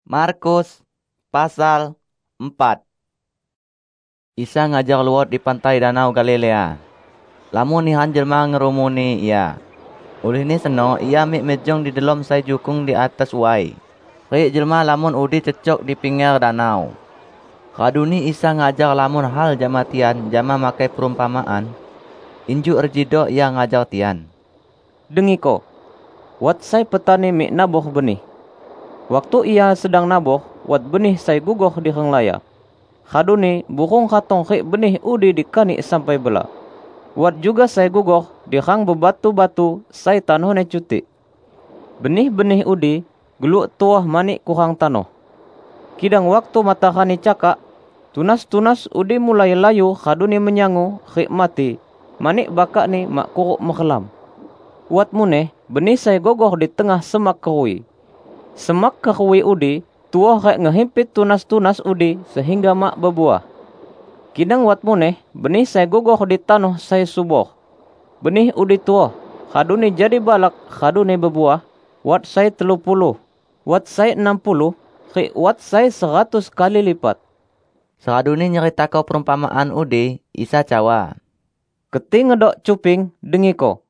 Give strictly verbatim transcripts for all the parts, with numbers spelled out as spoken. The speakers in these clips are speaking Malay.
Markus pasal empat. Isa ngajar luwat di pantai Danau Galilea. Lamun nihan jelma ngerumuni ia. Ulih ni seno ia mik mejong di dalam sai jukung di atas uai. Rik jelma lamun udi cecok di pinggir danau. Kaduni Isa ngajar lamun hal jama tian jama makai perumpamaan. Injuk rejido ia ngajar tian. Dengiko, wat sai petani mik naboh benih. Waktu ia sedang naboh, wat benih sai gugoh di renglaya. Kaduni burung katong rik benih udi dikani sampai bela. Wat juga sai gugoh di rang bebatu-batu sai tanoh ne cuti. Benih-benih udi geluk tuah manik kurang tanoh. Kidang waktu matahari cakak, tunas-tunas udi mulai layu kaduni menyangu rik mati. Manik bakak ni mak kuruk mekhelam. Wat muneh benih sai gogoh di tengah semak kerui. Semak kerui udi tuah rik ngehimpit tunas-tunas udi sehingga mak berbuah. Kidang wat muneh benih sai gogoh di tanah sai suboh. Benih udi tuah kaduni jadi balak kaduni berbuah. Wat sai telu puluh, wat sai enam puluh, rik wat sai seratus kali lipat. Sakaduni nyerita kau perumpamaan udi, Isa cawa. Keti ngedok cuping dengiko.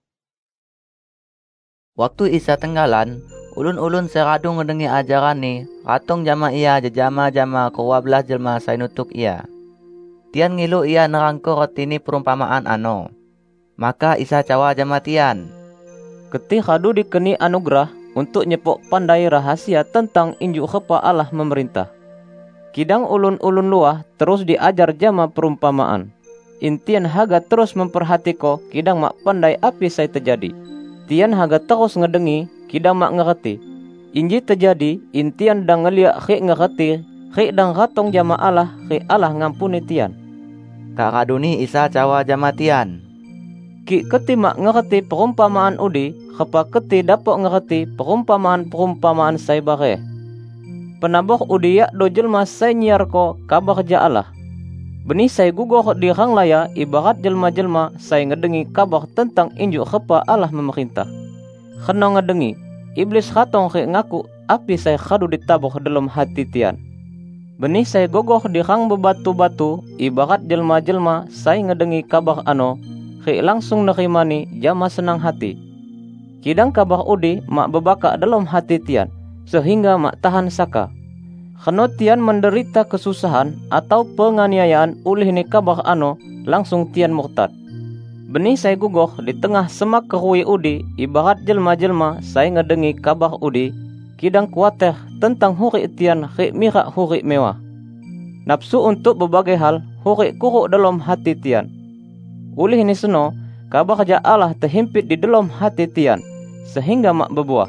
Waktu Isa tenggalan, ulun-ulun seradu ngedengi ajaran ni, katong jama ia jejama-jama kewa belas jelma sai nutuk ia. Tian ngilu ia nerangko rotini perumpamaan ano. Maka Isa cawa jama tian. Keti kadu dikeni anugerah untuk nyepok pandai rahasia tentang injuk kepa Allah memerintah. Kidang ulun-ulun luah terus diajar jama perumpamaan. Intian haga terus memperhatiko kidang mak pandai api sai terjadi. Tian haga terus ngedengi kidang mak ngerti. Inji terjadi intian dang ngeliak rik ngerti rik dang ratong jama Allah rik Allah ngampuni tian. Kak kaduni Isa cawa jama tian. Ki keti mak ngerti perumpamaan udi, kepa keti dapok ngerti perumpamaan-perumpamaan sai bare. Penaboh udi yak do jelma sai nyiar ko kabar ja Allah. Benih sai gugoh di renglaya ibarat jelma-jelma sai ngedengi kabar tentang injuk kepa Allah memerintah. Kena ngedengi, iblis katong rik ngaku api sai kadu ditabuh dalam hati tian. Benih sai gogoh di rang bebatu-batu ibarat jelma-jelma sai ngedengi kabar ano, rik langsung nerimani jama senang hati. Kidang kabar udi mak bebaka dalam hati tian, sehingga mak tahan saka. Keno tian menderita kesusahan atau penganiayaan ulih ni kabar ano, langsung tian murtad. Benih sai gugoh di tengah semak kerui udi ibarat jelma-jelma sai ngedengi kabar udi, kidang kuater tentang hurik tian rik mirak hurik mewah. Nafsu untuk berbagai hal hurik kuruk dalam hati tian. Ulih ni seno, kabar ja Allah terhimpit di dalam hati tian, sehingga mak berbuah.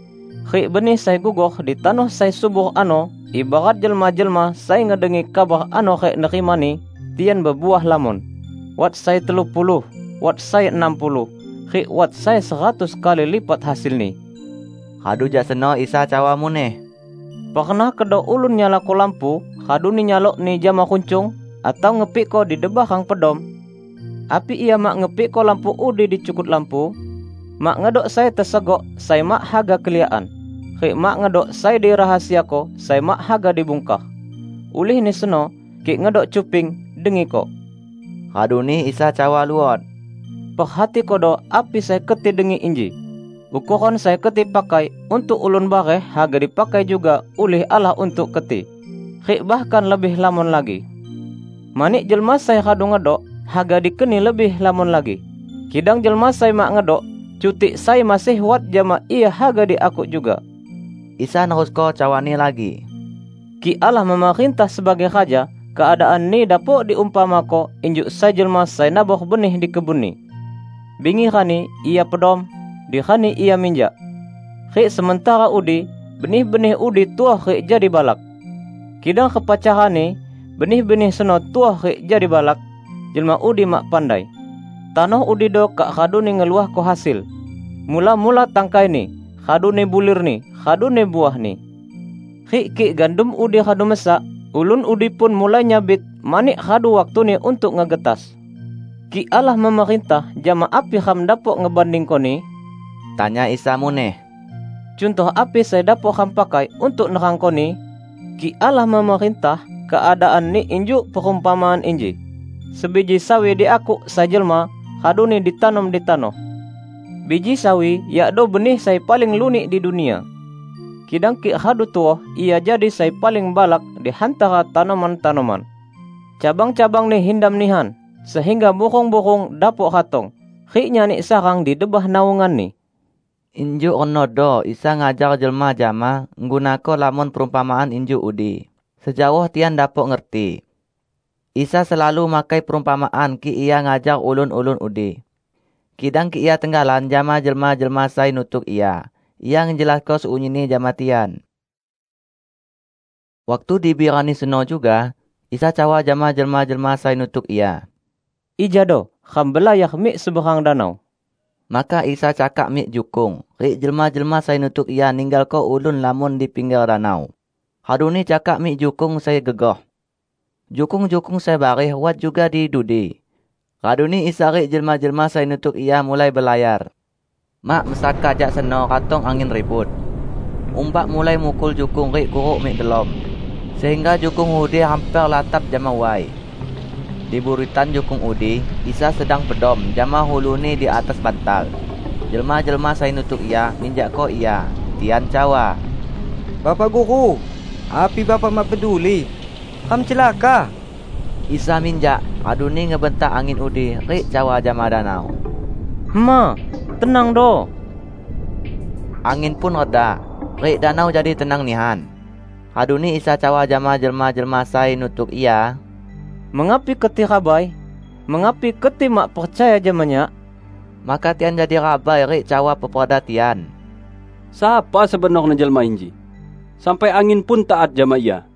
Rik benih sai gugoh di tanah sai subur ano, ibarat jelma-jelma sai ngedengi kabar ano rik nerimani, tian berbuah lamun. Wat sai telu puluh, wat sai enam puluh, rik wat sai seratus kali lipat hasil ni. Kadu ja seno Isa cawa muneh. Pernah kedo ulun nyala ko lampu, kadu ni nyalok ni jama kuncung, atau ngepik ko di debakang pedom. Api ia mak ngepik ko lampu udi dicukut lampu, mak ngedok saya tersegok, saya mak haga keliaan. Rik mak ngedok saya dirahasia ko, saya mak haga dibungkah. Ulih ni seno, ki ngedok cuping dengi ko. Kaduni Isa cawa luot. Perhati ko do api saya keti dengi inji. Ukuran saya keti pakai untuk ulun bare haga dipakai juga ulih Allah untuk keti. Rik bahkan lebih lamun lagi. Manik jelma saya kadu ngedok, haga dikeni lebih lamun lagi. Kidang jelma saya mak ngedok, cuti saya masih wat jama ia haga diakut juga. Isa nerusko cawani lagi. Ki Allah memerintah sebagai raja, keadaan ni dapok diumpamako injuk saya jelma saya naboh benih di kebun ni. Bingi rani ia pedom, di rani ia minjak. Rik sementara udi, benih-benih udi tuah rik jadi balak. Kidang kepacaran ni, benih-benih seno tuah rik jadi balak. Jelma udi mak pandai. Tanah udi do kak kadu ni ngeluah ko hasil. Mula-mula tangkai ni, kadu ni bulir ni, kadu ni buah ni. Rik ki gandum udi kadu mesak, ulun udi pun mulai nyabit, manik kadu waktu ni untuk ngegetas. Ki Allah memerintah jama api ham dapok ngebanding ko ni? Tanya Isa muneh. Contoh api saya dapok ham pakai untuk nerang ko ni? Ki Allah memerintah keadaan ni injuk perumpamaan inji. Sebiji sawi di aku sajelma haduni ditanam di tanah. Biji sawi yakdo benih sai paling lunik di dunia. Kidang ki hadu tuah ia jadi sai paling balak di hantara tanaman-tanaman. Cabang-cabang ni hindam nihan sehingga burung-burung dapok hatong. Riknya ni sarang di debah naungan ni. Injuk ono do Isa ngajar jelma jama nggunako lamun perumpamaan injuk udi. Sejauh tian dapok ngerti. Isa selalu makai perumpamaan ki ia ngajar ulun-ulun udi. Kidang ki ia tenggalan jama jelma-jelma sai nutuk ia. Ia ngejelaskan seunyini jama tian. Waktu dibirani seno juga, Isa cawa jama jelma-jelma sai nutuk ia. Ijado, kham belayah mik seberang danau. Maka Isa cakap mik jukung. Rik jelma-jelma sai nutuk ia ninggal ko ulun lamun di pinggir danau. Haduni cakap mik jukung saya gegoh. Jukung-jukung saya barih wat juga di dudi. Haduni Isa rik jelma-jelma sai nutuk ia mulai belayar. Mak mesaka jak seno katong angin ribut. Umbak mulai mukul jukung rik kuruk mik delom. Sehingga jukung udi hampir latap jama wai. Di buritan jukung udi, Isa sedang pedom jama huluni di atas bantal. Jelma-jelma sai nutuk ia, minjak ko ia. Tian cawa. Bapak guru, api bapak mak peduli. Kam celaka. Isa minjak, aduni ngebentak angin udi, rik cawa jama danau. Ma, tenang do. Angin pun reda, rik danau jadi tenang nihan. Aduni Isa cawa jama jelma-jelma sai nutuk ia. Mengapi keti rabai? Mengapi keti mak percaya jamanya? Maka tian jadi rabai rik cawa pepada tian. Siapa sebenarnya jelma inji? Sampai angin pun taat jama ia.